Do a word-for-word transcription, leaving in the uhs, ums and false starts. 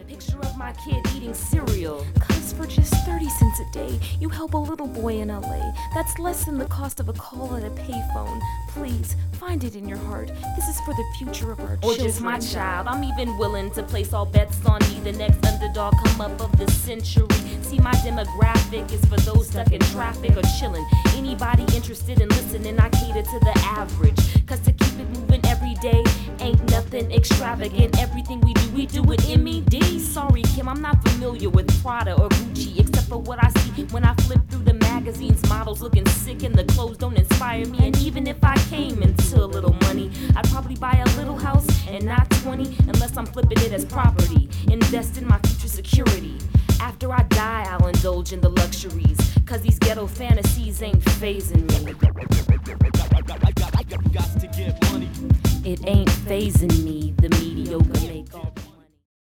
picture of my kid eating cereal. Cause for just thirty cents a day, you help a little boy in L A. That's less than the cost of a call at a payphone. Please, find it in your heart. This is for the future of our children. Or just my child. I'm even willing to place all bets on me, the next underdog come up of the century. See, my demographic is for those stuck in traffic or chilling. Anybody interested in listening, I cater to the average. Cause to keep it moving every day ain't nothing extravagant. Everything we do, we do it M E D. Sorry, Kim, I'm not familiar with Prada or Gucci, except for what I see when I flip through the magazines. Models looking sick and the clothes don't inspire me. And even if I came into a little money, I'd probably buy a little house and not twenty, unless I'm flipping it as property. Invest in my future security. After I die, I'll indulge in the luxuries, cause these ghetto fantasies ain't phasing me. It ain't phasing me, the mediocre make all